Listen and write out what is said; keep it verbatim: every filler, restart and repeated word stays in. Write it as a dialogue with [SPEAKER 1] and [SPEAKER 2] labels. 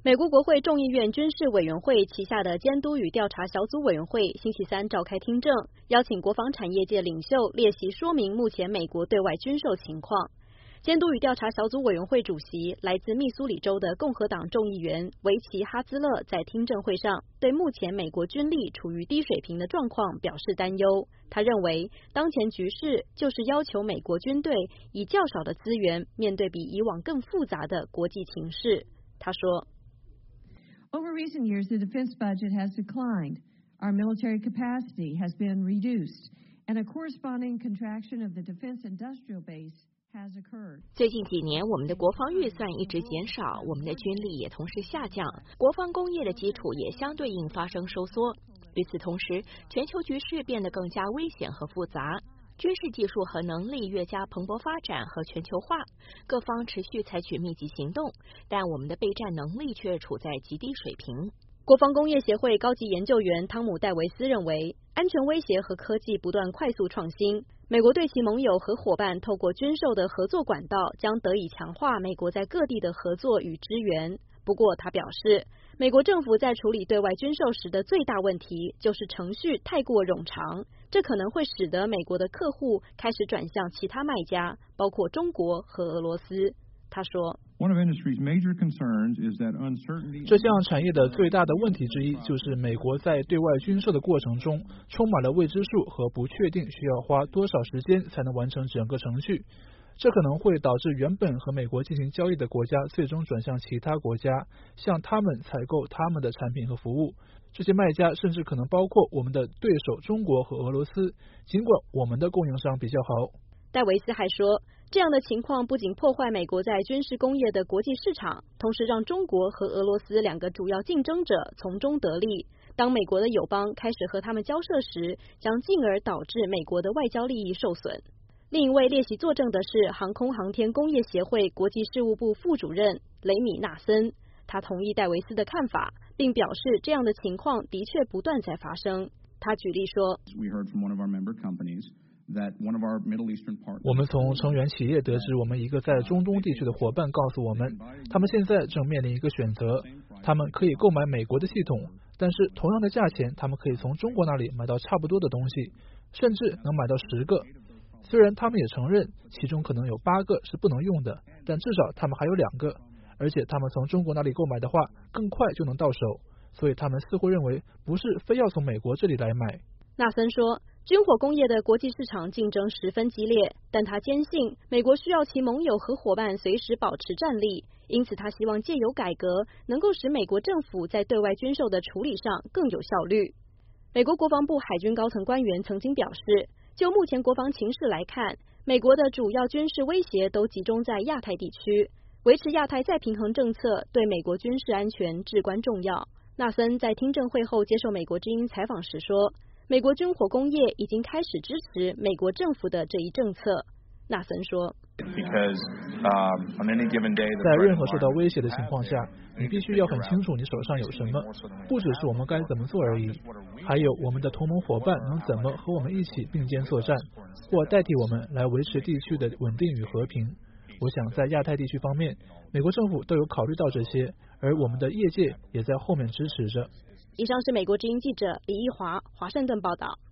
[SPEAKER 1] 美国国会众议院军事委员会旗下的监督与调查小组委员会星期三召开听证，邀请国防产业界领袖列席说明目前美国对外军售情况。监督与调查小组委员会主席来自密苏里州的共和党众议员维奇哈兹勒在听证会上对目前美国军力处于低水平的状况表示担忧。他认为，当前局势就是要求美国军队以较少的资源面对比以往更复杂的国际情势。他说
[SPEAKER 2] Over recent years, the defense budget has declined. Our military capacity has been reduced, and a corresponding contraction of the defense industrial base has occurred.
[SPEAKER 3] 最近几年，我们的国防预算一直减少，我们的军力也同时下降，国防工业的基础也相对应发生收缩。与此同时，全球局势变得更加危险和复杂。军事技术和能力越加蓬勃发展和全球化，各方持续采取密集行动，但我们的备战能力却处在极低水平。
[SPEAKER 1] 国防工业协会高级研究员汤姆戴维斯认为，安全威胁和科技不断快速创新，美国对其盟友和伙伴透过军售的合作管道将得以强化美国在各地的合作与支援。不过他表示，美国政府在处理对外军售时的最大问题就是程序太过冗长，这可能会使得美国的客户开始转向其他卖家，包括中国和俄罗斯。他说，
[SPEAKER 4] 这项产业的最大的问题之一就是美国在对外军售的过程中充满了未知数和不确定，需要花多少时间才能完成整个程序。这可能会导致原本和美国进行交易的国家最终转向其他国家，向他们采购他们的产品和服务。这些卖家甚至可能包括我们的对手中国和俄罗斯，尽管我们的供应商比较好。
[SPEAKER 1] 戴维斯还说，这样的情况不仅破坏美国在军事工业的国际市场，同时让中国和俄罗斯两个主要竞争者从中得利。当美国的友邦开始和他们交涉时，将进而导致美国的外交利益受损。另一位列席作证的是航空航天工业协会国际事务部副主任雷米纳森，他同意戴维斯的看法，并表示这样的情况的确不断在发生。他举例说，
[SPEAKER 4] 我们从成员企业得知，我们一个在中东地区的伙伴告诉我们，他们现在正面临一个选择，他们可以购买美国的系统，但是同样的价钱，他们可以从中国那里买到差不多的东西，甚至能买到十个。虽然他们也承认其中可能有八个是不能用的，但至少他们还有两个，而且他们从中国那里购买的话更快就能到手，所以他们似乎认为不是非要从美国这里来买。
[SPEAKER 1] 纳森说，军火工业的国际市场竞争十分激烈，但他坚信美国需要其盟友和伙伴随时保持战力，因此他希望借由改革能够使美国政府在对外军售的处理上更有效率。美国国防部海军高层官员曾经表示，就目前国防情势来看，美国的主要军事威胁都集中在亚太地区，维持亚太再平衡政策对美国军事安全至关重要。纳森在听证会后接受美国之音采访时说，美国军火工业已经开始支持美国政府的这一政策。纳森说，
[SPEAKER 4] 在任何受到威胁的情况下，你必须要很清楚你手上有什么，不只是我们该怎么做而已，还有我们的同盟伙伴能怎么和我们一起并肩作战，或代替我们来维持地区的稳定与和平。我想在亚太地区方面，美国政府都有考虑到这些，而我们的业界也在后面支持着。
[SPEAKER 1] 以上是美国之音记者李义华华盛顿报道。